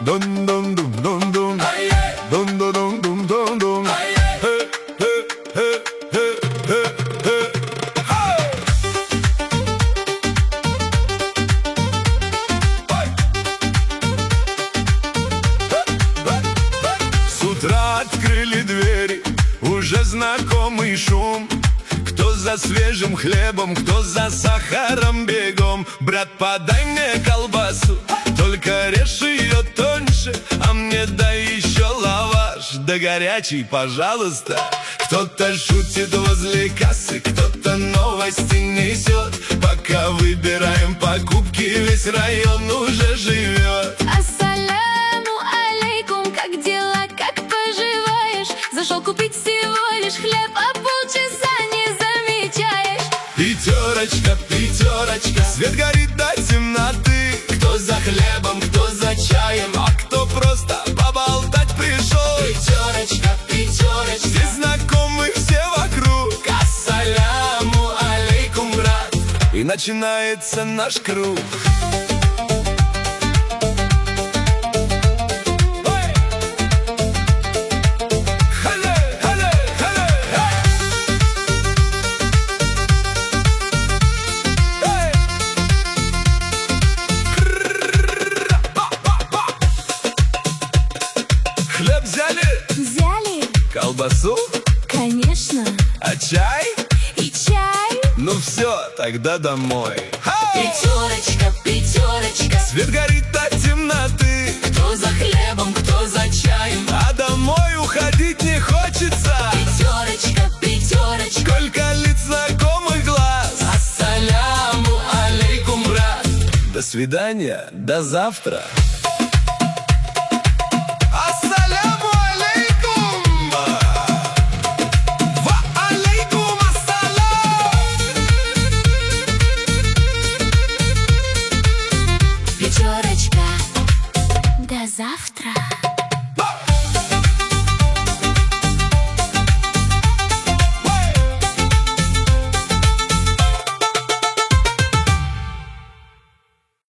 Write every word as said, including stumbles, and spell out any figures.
Dun dun dun dun dun. Dun dun dun dun dun dun. Hey, hey, hey, hey, hey, hey. С утра открыли двери, уже знакомый шум. Кто за свежим хлебом, кто за сахаром бегом. Брат, подай мне колбасу, только режь ее тоньше, а мне дай еще лаваш, да горячий, пожалуйста. Кто-то шутит возле кассы, кто-то новости несет. Пока выбираем покупки, весь район уже живет. Ассаляму алейкум, как дела, как поживаешь? Зашел купить всего лишь хлеб, а полчаса не замечаешь. Пятерочка, пятерочка, свет горит до темноты. Кто за хлебом, кто за чаем, а кто просто поболтать пришел. Пятерочка, пятерочка, здесь знакомы все вокруг. Ассаляму алейкум, брат, и начинается наш круг. Хлеб взяли? Взяли? Колбасу? Конечно. А чай? И чай? Ну все, тогда домой. Пятерочка, пятерочка, Свет горит до темноты. кто за хлебом, кто за чаем? А домой уходить не хочется. Пятерочка, пятерочка, Сколько лиц знакомых глаз. ассаляму алейкум, брат. До свидания, до завтра. Ассаляму алейкум. Ва алейкум ассалам. Пятерочка, до завтра.